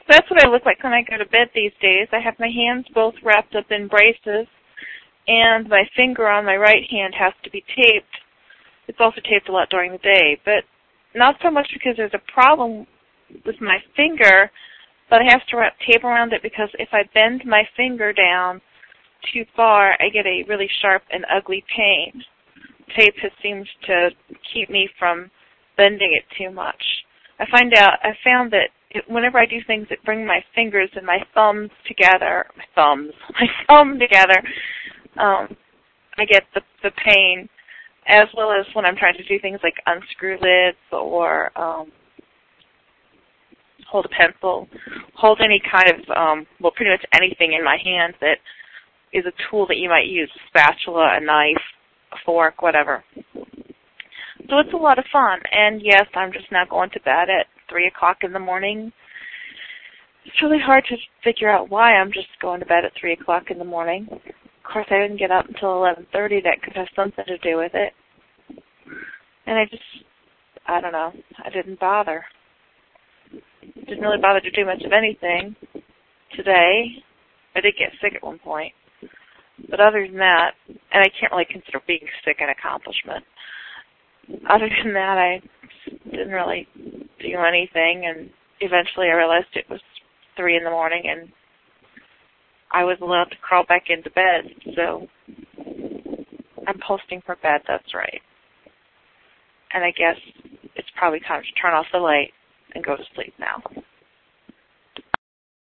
That's what I look like when I go to bed these days. I have my hands both wrapped up in braces, and my finger on my right hand has to be taped. It's also taped a lot during the day, but not so much because there's a problem with my finger, but I have to wrap tape around it because if I bend my finger down too far, I get a really sharp and ugly pain. Tape seems to keep me from bending it too much. I found that whenever I do things that bring my fingers and my thumb together, I get the pain, as well as when I'm trying to do things like unscrew lids or hold a pencil, hold any kind of, pretty much anything in my hand that is a tool that you might use, a spatula, a knife, a fork, whatever. So it's a lot of fun. And yes, I'm just now going to bed at 3 o'clock in the morning. It's really hard to figure out why I'm just going to bed at 3 o'clock in the morning. Of course, I didn't get up until 11:30. That could have something to do with it. And I don't know, I didn't bother. Didn't really bother to do much of anything today. I did get sick at one point. But other than that, and I can't really consider being sick an accomplishment. Other than that, I didn't really do anything, and eventually I realized it was 3 in the morning, and I was allowed to crawl back into bed, so I'm posting for bed, that's right. And I guess it's probably time to turn off the light and go to sleep now.